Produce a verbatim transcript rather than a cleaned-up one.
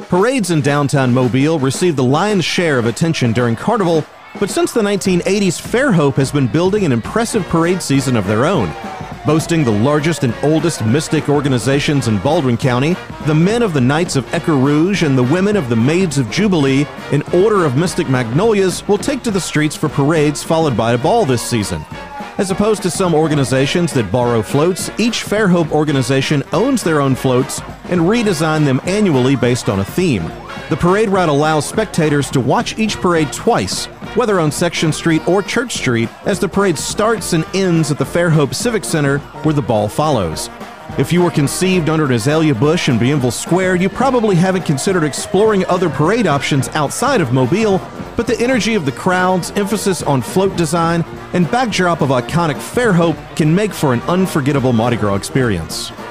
Parades in downtown Mobile receive the lion's share of attention during Carnival, but since the nineteen eighties, Fairhope has been building an impressive parade season of their own. Boasting the largest and oldest Mystic organizations in Baldwin County, the men of the Knights of Equerry Rouge and the women of the Maids of Jubilee in Order of Mystic Magnolias will take to the streets for parades followed by a ball this season. As opposed to some organizations that borrow floats, each Fairhope organization owns their own floats and redesign them annually based on a theme. The parade route allows spectators to watch each parade twice, whether on Section Street or Church Street, as the parade starts and ends at the Fairhope Civic Center, where the ball follows. If you were conceived under an azalea bush in Bienville Square, you probably haven't considered exploring other parade options outside of Mobile, but the energy of the crowds, emphasis on float design, and backdrop of iconic Fairhope can make for an unforgettable Mardi Gras experience.